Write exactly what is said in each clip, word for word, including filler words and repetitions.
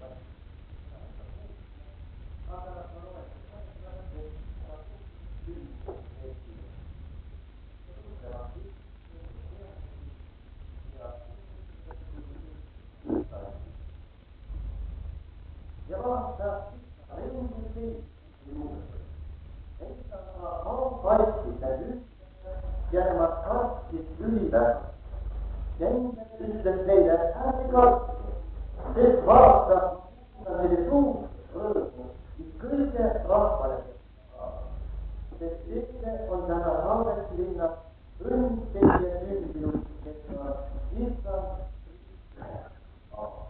Ja vaata, ringi juurde. Eita on paistide ühtse ja nemad kartsid üliväärselt. Ja inimene ütles neile, ärge kartke, sest vaata, neile suurt rõõmu, mis kõige rahvale saab. Sest teile on täna Taaveti linnas õnn teie sündinud, kes on issand Kristus.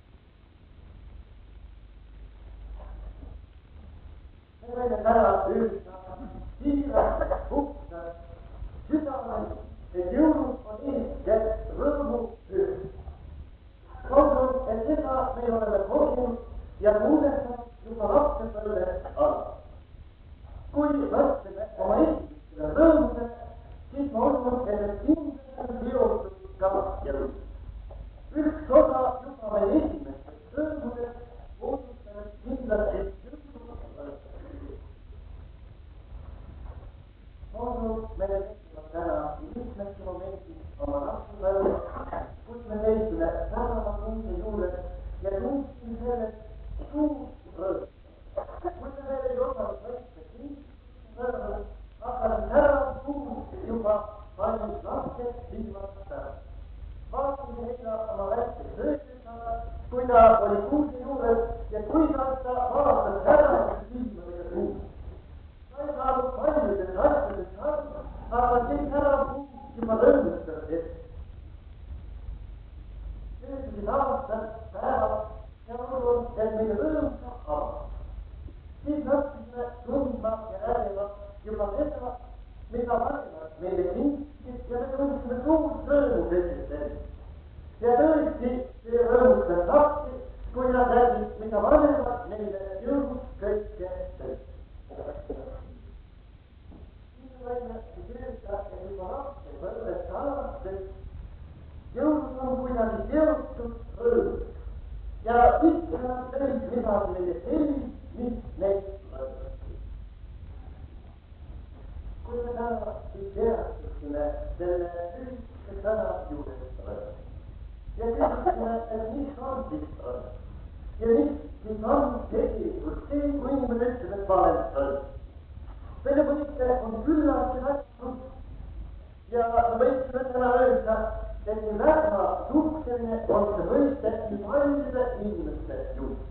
Me võime täna ühta siiralt puhta südamed, et jõulud on eeskätt rõõmu püh. Loodan, et seda me oleme kogenud ja tunnetanud juba lapsepõlve all. Kui mõtleme oma esimestele rõõmudele, siis ma usun, et need kindlasti on seotud ka jõulud. Üks osa juba meie esimestest rõõmudest puudutavad kindlasti Loodu meile tekkivad täna mitmedki momendid oma lapsepõlve, kus me seisime tänava kuuse juures ja tundsime sellest suurt rõõmu. Kui me veel ei osanud mõista Kristuse rõõmu, hakkasid tänav kuus juba paljud lapsed viimast ära. Vaatasin eile oma väikest töötesana, kui ta oli kuuse juures ja kuidas ta vaatas tänavast silmadega kuus. Ta ei saanud paljudest asjadest aru, aga kõik ära puhus juba rõõmustas ette. Möödusid aastad, päevad ja usun, et meie rõõm saab avada. Siis hakkasime tundma ja nägema juba seda, mida vanemad meile kinkisid ja me tundsime suurt rõõmu sellest enne. Ja tõesti, see rõõmustas lapsi, kui nad nägid, mida vanemad meile jõudnud kõike tõid. Võime öelda, et juba lapsepõlvest alates jõulud on kuidagi seotud rõõmust ja ikka tõid midagi meile sellist, mis meid rõõmustab. Kui me täna siis teadsime selle ühtse sõna juures rõõmust ja küsisime, et mis on siis rõõmust ja mis siis on tegelikult see, kui inimene ütleb, et ma olen rõõmust. Selle võite on küllaltki väga ja võiksime täna öelda, et nii väga suhteline on see võite nii paljude inimeste juurde.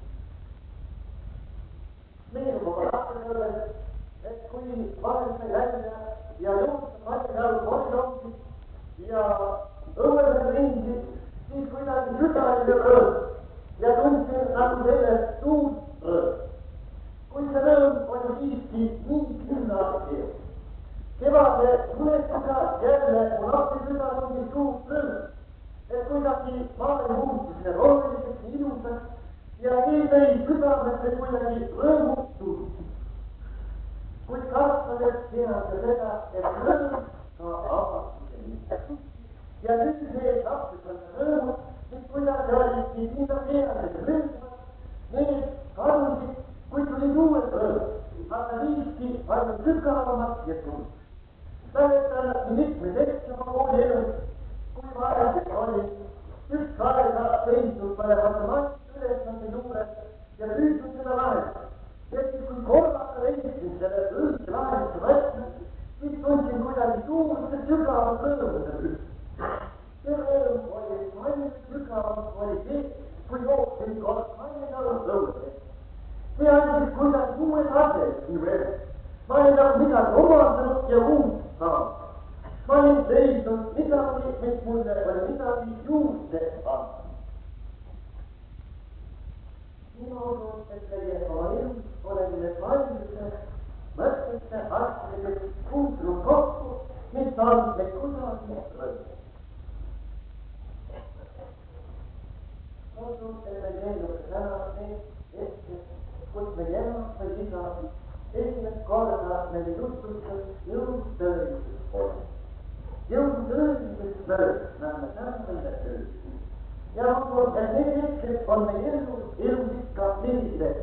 Meenub oma lapsepõlves, et kui vahel sai välja ja joosta paljajalu koridongid ja õuesel ringi, siis kuidagi süda oli rõõm ja tundsin nagu sellest suurt rõõm. Kuid see rõõm oli siiski nii küllalt ees. Kevade tulekuga jälle mu lapse süda tundis suurt rõõm, et kuidagi maailm muutus ja roheliseks ja ilusaks ja nii tõi südamesse kuidagi rõõmu tundis. Kuid kasvades tean ka seda, et rõõm ka avastuse mitte. Ja nüüd need lapsepõlve rõõmud, mis kuidagi olid nii pindapealised rõõmad, need kadusid, kui tuli uued rõõm, aga siiski palju sügavamad ja tundid. Mäletan nii mitmed eksama kooli elus, kui varem oli üks aega seisnud mõne matemaatika ülesande juures ja püüdnud seda lahendada. Ja siis kui korraga leidsin selle õige lahenduse võtma, siis tundsin kuidagi suurt ja sügavat rõõmu selle üldse. See rõõm oli palju sügavam oli see, kui jooksin kord Tallinna õues. See andis kuidagi uue tased minu elus. Ma olin nagu midagi omandanud ja uut saanud. Ma olin leidnud midagi, mis mulle oli midagi juurde andnud. Mina usun, et meie oma elus oleme paljude mõtete asjadega puutunud kokku, mis on meid kuidagi rõõmu. Ma usun, et me teeme täna need ette, kus meie ema või isa esimest korda meile jutustas jõudtõelises olles. Jõudtõelises lõõs, nagu me täna võime öelda. Ja usun, et need hetked on meie elus, elus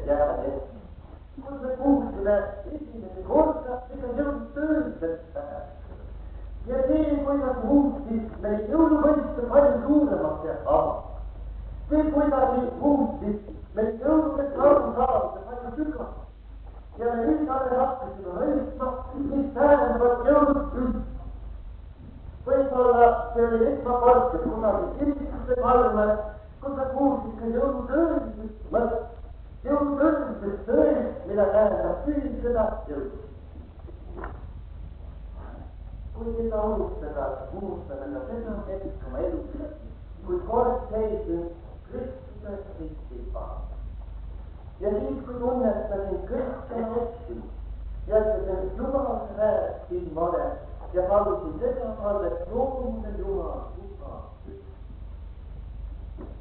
jäävad ette. Kui me kuulsime esimese korda, ega jõudnud tööselt tähe. Ja see, kuidas muutis meil jõuluvõiste palju suuremaks ja vabaks. See kuidagi muutis meil jõuludest aru saada palju sügavamaks. Ja me nüüd alles hakkasime mõistma, mis tähendavad jõulud üldse. Võib-olla see oli esmakordselt kunagi kirikuste palve, kus sa kuulsid ka jõulutõelisest mõttest. Jõulutõelisest tõelist, mida tähendab pühistada jõulud. Kui seda unustada, unustada ka seda hetk oma elus, kui kord seisin Kristuse ristipaal. Ja siis, kui tunnestasin kõikjana eksimus, jätkasin Jumalase väärst ilma olen ja palusin seda alles loomuse Jumal juba üht.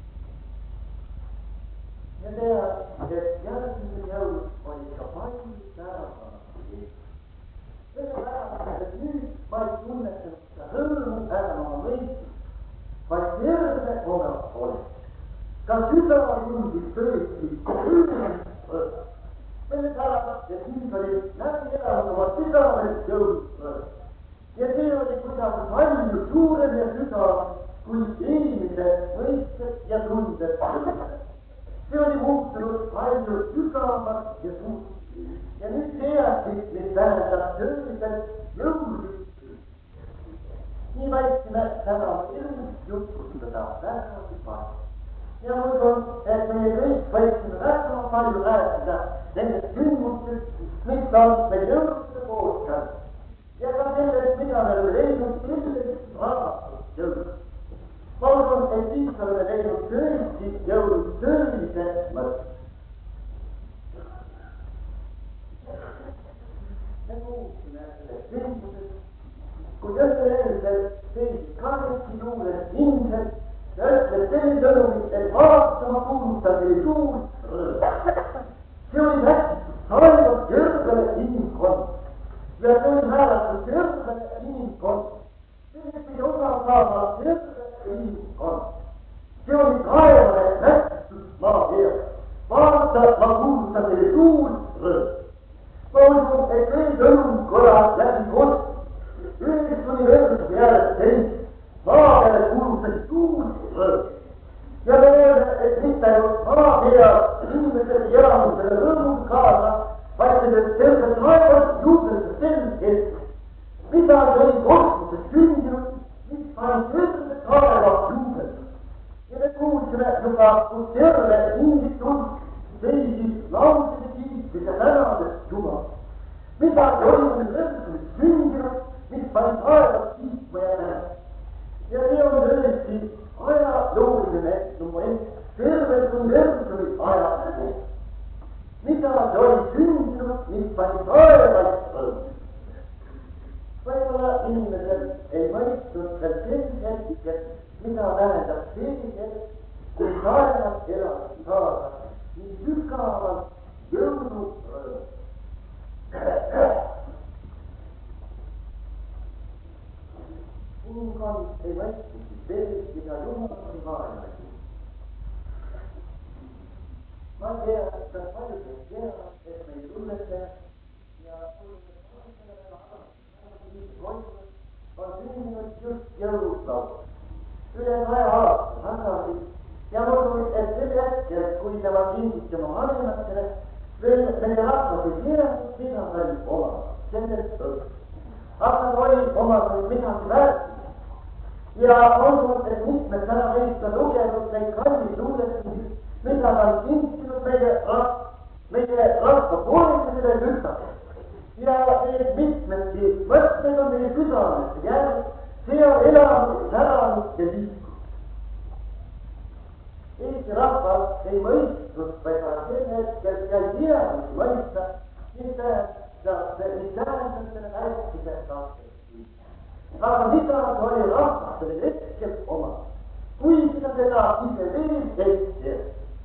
Ja tead, et järgmisel jõulud oli ka palju tänavanast Jeesus. Sellepärast, et nüüd ma ei tunnetanud seda hõõmu enam oma mõistus, vaid terve oma olek. Ka süda tundis tõesti hõõmust võtta. Sellepärast, et nüüd oli läbi elanud oma südames jõulust võtta. Ja see oli kuidagi palju suurem ja sügavam kui eelmise mõisted ja tunded jõulust. See oli muutunud palju sügavamaks ja suuremaks. Ja nüüd teadsid, mis tähendab tõeliselt jõulust. Nii vaiksime täna ilmust jutustada väga palju. Ja mul on, et meie kõik võiksime väga palju rääkida nendest sündmustest, mis on meil jõuluste kooskäes. Ja ka sellest, mida me oleme leidnud sellest raamatust jõulust. Ma usun, et siis oleme leidnud tõesti jõulust tõelise mõtte. Me kuulsime sellest sündmusest, kui ühel eelsel seisis kahekesi juures inimesed ja ütles selline sõnumit, et vaatama kuulutan teile suur rõõm. See oli väsitud taevas kõrgele inimkond ja see oli määratud kõrgele inimkond. Sellest pidi osa saama kõrgele inimkond. See oli taevale väsitud maa peal. Vaata, ma kuulutan teile suur rõõm. Ma usun, et see sõnum kõlas läbi kost. Ühest universumi järjest teist. Maa peale kuulutati suur rõõm. Ja me näeme, et mitte ainult maa peal inimesed ei elanud selle rõõmul kaasa, vaid selles terves maailmas juubeldas sel hetk. Mida oli kosmoses sündinud, mis pani terve taeva juubeldas. Ja me kuulsime juba, kus terve inimtund seisis laulside kiitis ja tänades Jumal. Mida oli universumis sündinud, mis pani taevas kiitma ja tänades. Ja see on tõesti ajalooline moment, terves universumi ajaloo. Mida see oli sündinud, mis pani taevas rõõm. Võib-olla inimesed ei mõistnud veel selline hetke, mida tähendab selline hetk, kui taevas elab kaasa nii sügavalt jõulurõõm. Inimkond ei mõistnud veel, mida Jumal oli maailma teinud. Ma ei tea, kas paljud ei tea, et meil tunnete ja on sündinud just jõuluslaul. Üle kahe aasta tagasi ja ma usun, et sel hetkel, kui tema kingiti oma vanematele, veel meie rahvas ei teadnud, mida ta oli oma sellest õhtul. Aga ta oli oma midagi väärtus. Ja ma usun, et mitmed täna meist on lugenud neid kallid luuletusi, mida ta on kintinud meie rahva, meie rahva poolekesele südamele. Ja need mitmedki mõtted on meie südamesse jäänud, see on elanud, säranud ja liikunud. Eesti rahvas ei mõistnud, vaid ta sel hetkel ja ei teadnud mõista, mis tähendab, mis tähendab selle väärtuse tahtest. Aga mida oli rahvas sellel hetkel oma, kuigi ta seda ise veel ei tea.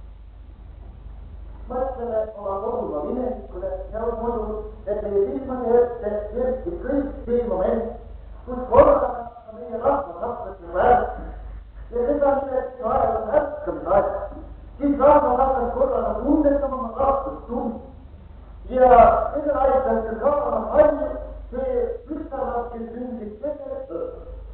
Mõtleme oma kodumaa minevikule ja on muidu, et meie silmade ette kerkib kõik see moment, kus korraga meie rahvas hakkas väärtust. Ja seda nimelt ajaloo ärkamise aeg. Siis rahvas hakkas korraga tunnetama oma rahvust tund. Ja selle aitas ka saama palju see üstavat, kes sündis selle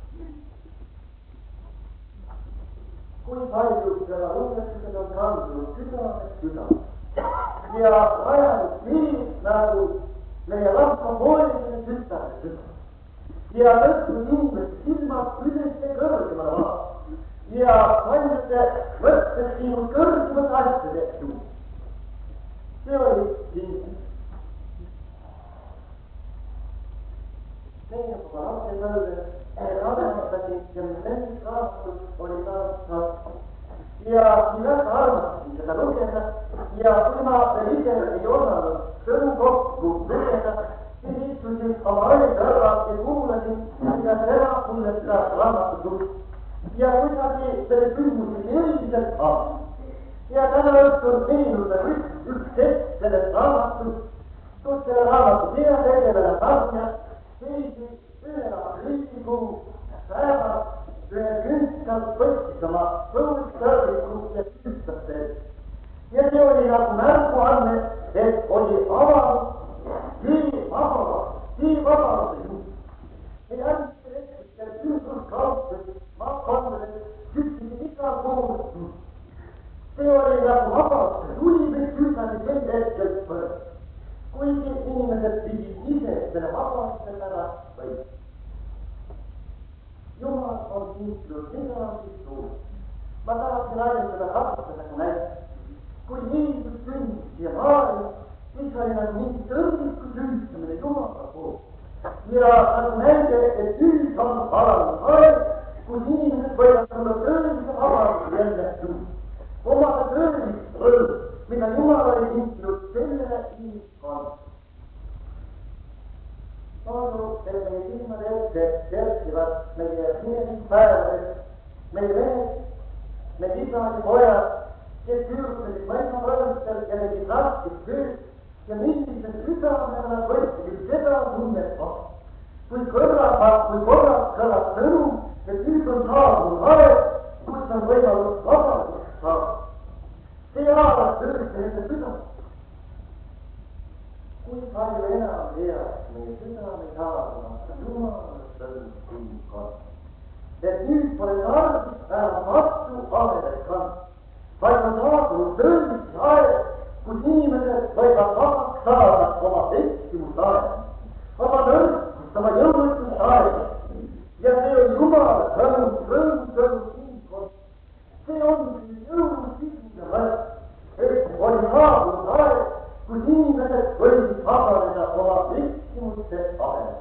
kui paljud selle luuletused on kandunud südamest südamest. Ja ajanud nii nagu meie rahva hoolimise südamest südamest. Ja tõstnud inimeste silmad üles kõrgemale maa. Ja paljude mõttes viinud kõrgemad asjadest juurde. See oli kindlasti. Meie juba lapsepõlves armastasin ja nendest raamatut oli taas ja nii väga armastasin seda lugeda ja kui ma veel ise ei osanud sõnu kokku lugeda, siis istusin oma õige kõrval ja kuulasin, kuidas tema mulle seda raamatut luges. Ja kuidagi selle küsimusi eriliselt aastas. Ja täna õhtul meenub üks, üks hetk sellest raamatust, kus selle raamatu peategelane Tanja seisi ühena Riigikogu päeval ühe künstal võttis oma põuskõrviku ja künstas ees. Ja see oli nagu märguanne, et oli avanud nii vabadus, nii vabaduse juurde. Ei ainult elektritel küünsuskaupes, maakondades, küpsisid igal pool. See oli nagu vabaduse tuli, mis küünali sel hetkel põrd. Kuigi inimesed pidid ise selle vabaduse pärast võitma. Jumal on kiitnud midagi suurt. Ma tahaksin ainult seda kasutada kui näite. Kui Jeesus sündis siia maailma, siis oli nagu mingi tõrviku süütamine Jumala poolt. Ja nagu näide, et nüüd on paranenud aeg, kus inimesed võivad tulla tõelise vabaduse jälle tuua. Omada tõelist rõõm, mida Jumal oli kiitnud selle inimkonna. Saadu, et meie silmade ette kerkivad meie minevikpäevades, meie mehed, meie isad ja pojad, kes küürutasid maismapõõstel ja tegid raskest tööd ja millise südamega nad võtsid seda tunnet vastu. Kui kõrvab, kui korraks kõrvab sõnum, et nüüd on saabunud aeg, kus on võimalus vabadust saada. See aastas tõesti nende südamed. Kui palju enam heaks meie südame saadamata Jumala sõnum inimkonna. Et nüüd pole tarvis vähem vastu ahelet kanda, vaid on saabunud tõelis aeg, kus inimesed võivad vabaks saada oma eksimust aeg, oma nõrkust, oma jõudlikkust aeg. Ja see on Jumala sõnum, sõnum, sõnum inimkonna. See on jõudlikkuse mõte, et oli saabunud aeg, kus inimesed võisid vabaneda oma eksimuste ahelet.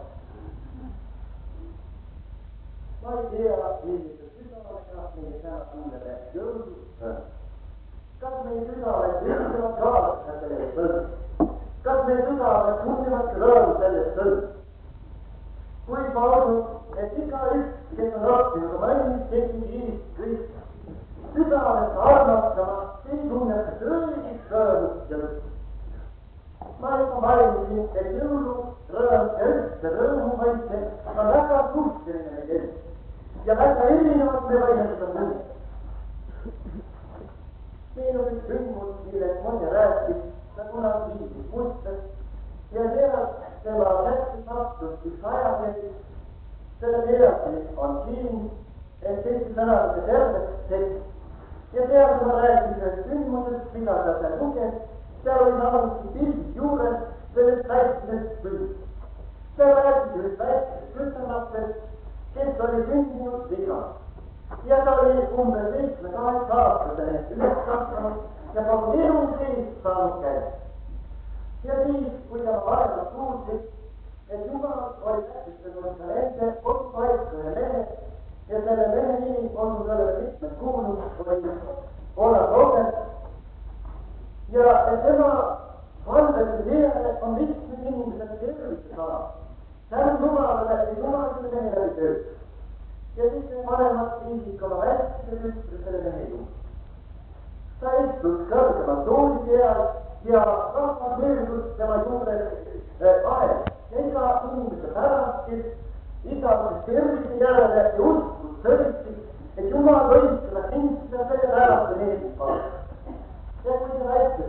Ma ei tea, millise südamega meie täna kuuleme jõudlust. Kas meie südamed ütlevad kaasa selle sõnum? Kas meie südamed tunnevad rõõmu sellest sõnum? Kui palun, et igaüks, kes on õppinud oma ennist tekib Iisust Kristus, südamed armastama, siis tunneb tõelist rõõmu ja lõppu. Ma juba mainisin, et jõulu rõõm ja üldse rõõmu mõiste on väga suhteline kell ja väga erinevad me võime seda mõista. Siin on üks sündmus, millest mõne rääkis, ta kunagi viisis Mustas ja sealt tema kätte sattus üks ajakiri. Selle pealkiri on siin, et Eesti tänavuse terveks tekst. Ja sealt ma rääkis ühest sündmusest, mida ta seal luges. Seal oli samuti pildid juures sellest väikesest sündist. Seal rääkis ühest väikesest tütarlapsest, kes oli sündinud vigast. Ja ta oli umbes seitsme kaheksa aastasene üles kasvanud ja kogu elu sees saanud käia. Ja siis, kui ta vanemad kuulsid, et Jumal oli käsitlenud ka nende kodupaika ja mehe ja selle mehe nimi on sellele mitmed kuulnud, oli Ola Robert. Ja et tema valvete teele on mitmed inimesed tervise saanud. Tänu Jumalale ja Jumalale mehe läbi tööd. Ja siis need vanemad viisid oma väikese tütre selle mehe juurde. Ta istus kõrgemal tooli peal ja rahvas möödus tema juures aeg. Ja iga inimese pärast, kes igavese tervise järele ja uskus tõesti, et Jumal võis seda kinnitada selle pärast ja meeldib vaadata. Ja kui see väike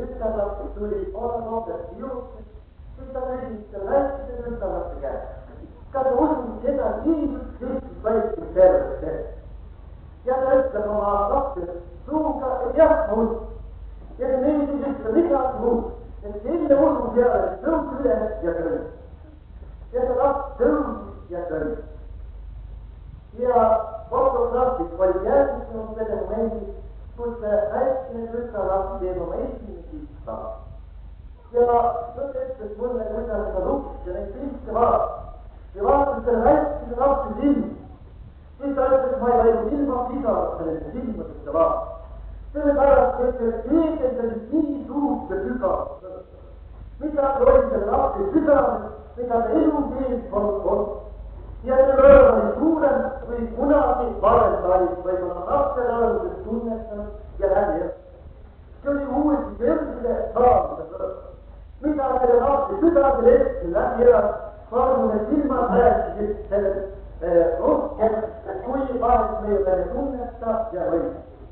tütarlaps tuli olemotesti juurde, siis ta küsis selle väikese tütarlapse käest, kas sa usud seda, et Jeesus Kristus võitis terveks teha? Ja ta ütleb oma lapse suuga, et jah, ma usun. Ja ta meeldib ütleb midagi muud, et selle usu peale tõus üles ja kõlb. Ja ta laps tõusis ja kõlb. Ja fotografik oli järgmisel selle momendi, kus väikene tütarlaps teeb oma esimene sissaam. Ja ta ütles mulle, kuidas ta lukis ja neid pilte vaatas. Ja vaatas selle väikese lapse silmi. Siis ta ütles, ma ei võinud ilma pisarata nende silmadesse vaadata. Sellepärast, et see peegeldasid nii suurt ja sügavat. Mida oli selle lapse südames, mida ta elu sees polnud olnud. Ja see rõõm oli suurem, kui kunagi varem sai võib-olla lapse rõõmudest tunnetanud ja läbi õppis. See oli uuesti selline saamise rõõm. Mida selle lapse südamel hetkel läbi elas, ma arvan, et silmad rääkisid sellest rohkem, kui vahest meie peale tunneta ja võim.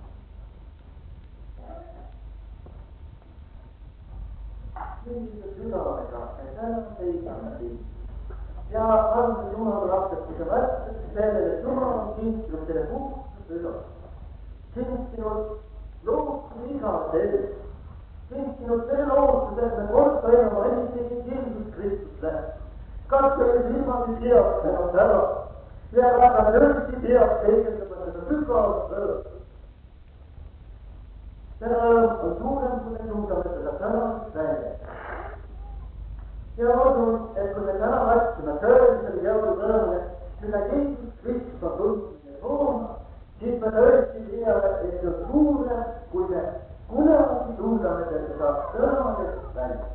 Sellise südamega, et täna seisame siin. Ja arvan, Jumala lapsed, kui sa mõtled sellele, et Jumal on kinkinud selle puhkuse südame. Kinkinud lootuse igavese elu. Kinkinud selle lootuse, et me kord toime oma esitegi Jeesus Kristus läheb. Kas selle silmadi teaks ennast ära? Ja väga tõesti teaks peegeldama seda sügavat rõõm. See rõõm on suurem, kui me suudame seda tänast välja. Ja ma usun, et kui me täna mõtleme tõelisele jõulurõõmule, mida Jeesus Kristus on tulnud tooma, siis me tõesti teame, et see on suurem, kui me kunagi suudame seda sõnadest välja.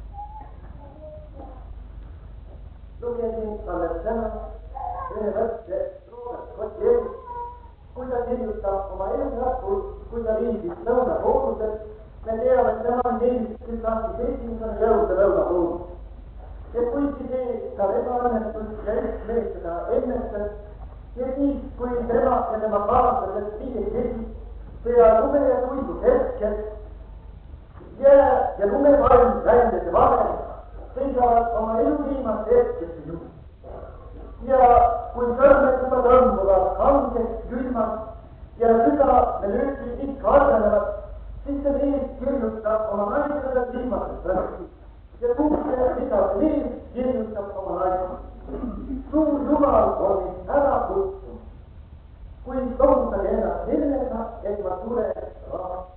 Lugesin alles täna ühe mõtte Robert Kotjevit, kui ta kirjutab oma elujärgul, kui ta viibis lõunapooluselt, me teame, et tema on Jeesus, kes lahtis esimesena jõuda lõunapooluselt. Ja kuigi see ta ebaõnnestus ja üks seda ennestas, ja siis, kui tema ja tema kaaslased viiekesi, see lume ja tuigus hetkel, jää ja lumevalm väljade vahel, seisavad oma elu viimast hetkesse juurde. Ja kui sõrmed juba tõmbuvad kangeks, külmad ja südame löökid ikka arvenevad, siis see mees kirjutab oma naisele viimasest sõnast. Ja kuulge, mida see mees kirjutab oma naisele. Suur Jumal on mind ära kutsunud, kui lohutage ennast sellega, et ma tulen rahvast.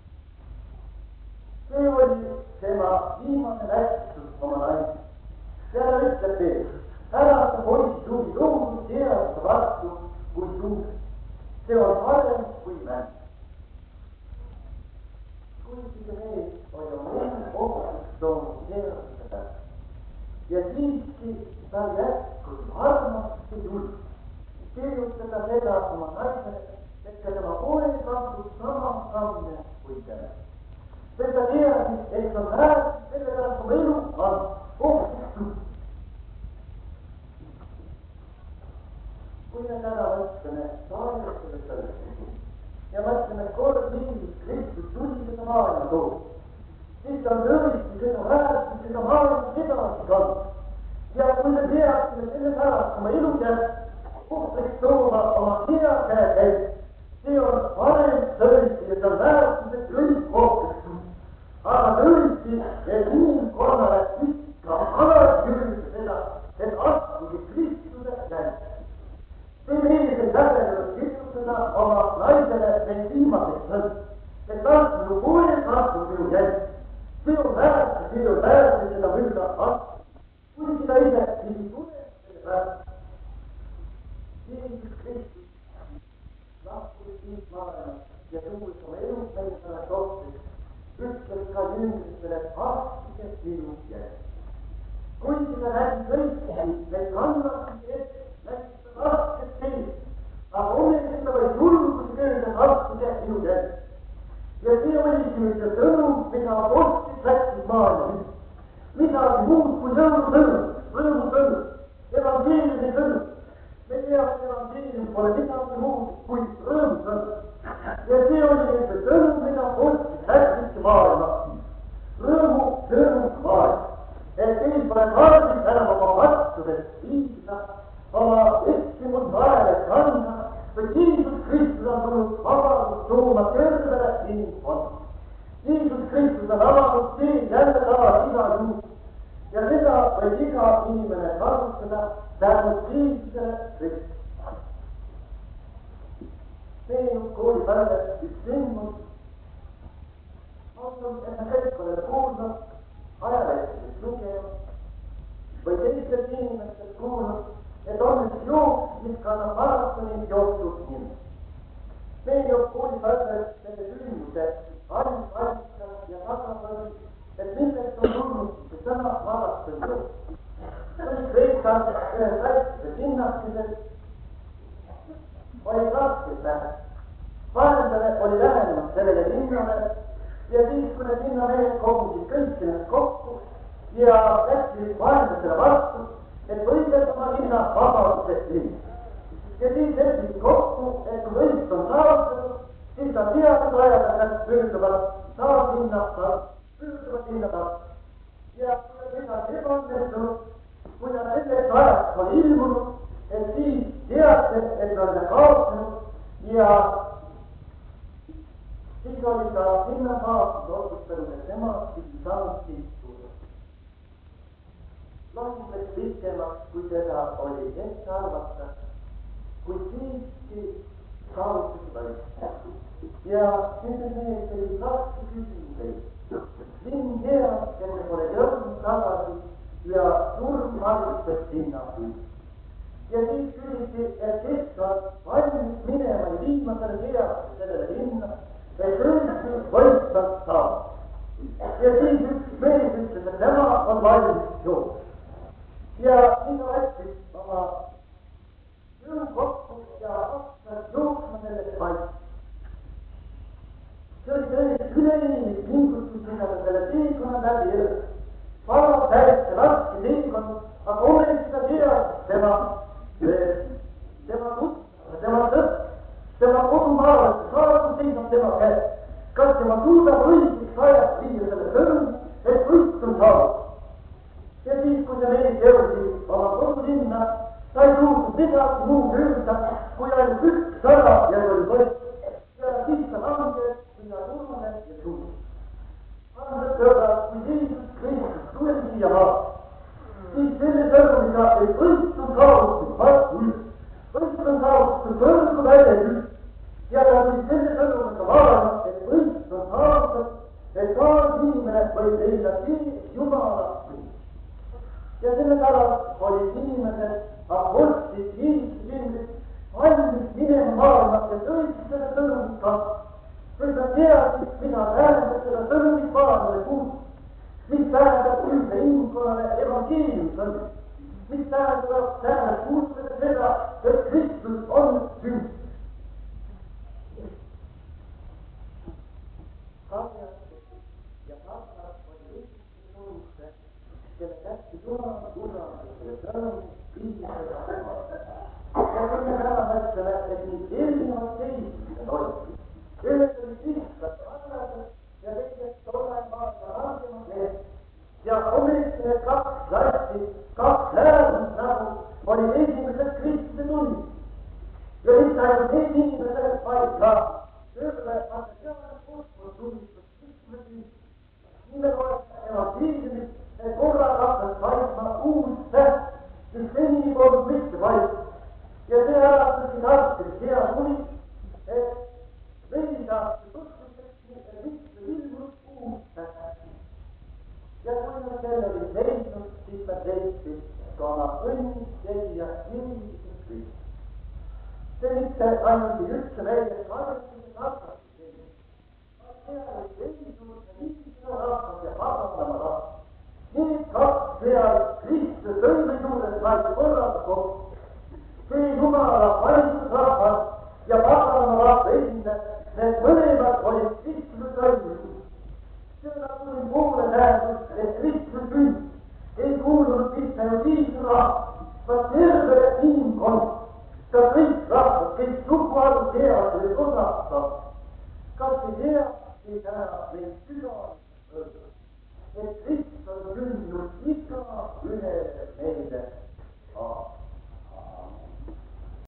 See oli tema viimane läkstus oma naisele. Ja ta ütleb veel, ära sa poiss suvi lohunud teaduse vastu kui suur. See on parem kui mäng. Kuigi see mees oli oma enne ohvust toonud teaduse pärast. Ja siiski ta jätkus armast ja julg. Kirjutada seda oma naisele, et ka tema poeg astus sama samme kui tema. Sest ta teadis, et on rääkis selle pärast oma elu on ohvust. Kui me täna mõtleme taevastele tõesti ja mõtleme, et kord Jeesus Kristus tuli seda maailma tood, siis ta on tõesti seda väärtust, seda maailma edasi kandnud. Ja kui me teaksime selle pärast oma elu käest ohvriks tooma oma hea käe käib, see on parem tõesti ja see on väärtus, et kõik ohvriks tuli. Aga tõesti, et inimkonnale ikka alati ürita seda, et astugi Kristuse käib. See mees ei läbenud kirjutada oma naisele need viimaseks sõnad, et taas minu poeg astus minu jälg. See on väärtus, see on väärtus, seda võtta astus. Kuigi ta ise pidi tule selle väärtus. Jeesus Kristus lahkus siin maailmas ja tuues oma elu meile pärast ohvriks, ütles ka jüngristele, et astige minu jälg. Kuigi ta nägi kõiki, need kannatid ette, nägi rasked teed, aga ometi ta või julgusi öelda raskuse minu jälg. Ja see oligi nüüd see sõnum, mida apostrid läksid maailma. Midagi muud kui jõulusõnum, rõõmusõnum, evangeeliumi sõnum. Me teame, et evangeelium pole midagi muud kui rõõmusõnum. Ja see oli nüüd see sõnum, mida apostrid läksidki maailma. Jeesus Kristus on avanud tee jälle tagasi igal juhul ja seda võib iga inimene kasutada tänu Jeesusele Kristusele. Meenub kooli peale üks sündmus. Auton, et me kõik oleme kuulnud, ajalehtedest lugenud või teistelt inimestelt kuulnud, et on üks jooks, mis kannab maratoni jooksud nime. Meenub kooli peale selle sündmuse ainult valmistab ja tagapõri, et millest on tulnud see sõna maratoni jooks. See oli Kreekas ühes väikses linnakeses, oli raskelt lähe. Vahendale oli lähenenud sellele linnale ja siis, kui need linnamehed kogusid kõik ennast kokku ja läksid vahendusele vastu, et võidelda oma linna vabadusest linn. Ja siis lepiti kokku, et kui võit on saavutatud, siis ta teatud ajada käest pöörduvad taas linna taas, pöörduvad linna taas. Ja kui ta midagi ebaõnnestunud, kui ta selleks ajaks oli ilmunud, et siis teate, et ta on kaotanud ja siis oli ta linna kaotud otsustanud, et tema pidi samuti tulla. Lahing läks pikemaks, kui seda oli ette arvata, kuid siiski kaotusi oli. Ja nende mees oli raske küsimusi. Linn teab, et me pole jõudnud tagasi ja surm harjutas sinna küll. Ja siis küsiti, et kes on valmis minema ja viimasele teadse sellele linna, et õigsus võistlast saab. Ja siis üks mees ütles, et tema on valmis jooks. Ja siis läksid oma jõu kokku ja hakkas jooksma sellest paikast. See oli tõesti üleinimlik pingutus, mida ta selle teekonna läbi elus. Vana täiesti raske teekond, aga ometi ta teadis tema, tema tuttav, tema sõpp, tema kodumaalast saadud seisab tema käes. Kas tema suudab õigeks ajast viia selle sõnumi, et võit on saadud? Ja siis, kui see mees jõudis oma kodulinna, ta ei suutnud midagi muud öelda, kui ainult üks sõna ja oli võit. Ja siis ta langes sinna turule ja suutis. Andres sõbrad, kui Jeesus Kristus tuli siia maa, siis selle sõnumiga, et võit on saavutatud vastu üles. Võit on saavutatud kõrgu välja üles. Ja ta tuli selle sõnumiga vaadanud, et võit on saavutatud, et taas inimene võib leida kees Jumala võit. Ja selle pärast olid inimesed, apostlid, Jeesuse jüngrid, valmis minema maailma, et õigis selle sõnumit kanda. Või ta teadis, mida tähendab seda sõnumit maailmale kuulda. Mis tähendab üldse inimkonnale evangeeliumi sõnumit. Mis tähendab, tähendab kuulda seda, et Kristus on sünd. Karjad ja karjad oli õiguse sõnumisse, kelle kästi Jumala kurvama selle sõnumit viimisega sõnumit. Ja kui me täna mõtleme, et nii erinevad seismised olid, ühed olid lihtsalt annased ja teised tollen maailma rangemad mehed. Ja ometi need kaks klassi, kaks läänust nagu olid esimesed Kristuse tunnid. Ja mitte ainult need inimesed, vaid ka tööle asjade kutsunud tunnistus Kristuse. Nimel oleks evangeeliumit, et korral hakkas paikma uus täht, mis senini polnud mitte paikma. Ja see ärastasid arstid hea tuli, et leida tutvuseks mitte ilmus uus täht. Ja kui nad selle oli leidnud, siis nad leidsid ka oma õnnis tegija Jeesus Kristus. See mitte ainult ei üldse meile karjastuse tarkasti tegid, vaid see oli leidnud ja niisugune rahvas ja pagatama rahvas. Need kaks seal Kristuse õnne juures said korraga kokku. See Jumala valitsusrahvas ja paganama rahva esindajad, need mõlemad olid Kristuse õnne juures. See nagu oli poole tähendus, et Kristuse sünd ei kuulunud mitte ainult Iisraeli rahvas, vaid terve inimkond. Ka kõik rahvad, kes suguharu teavad, olid osad saanud. Kas ei tea, ei täna meil süda öelda.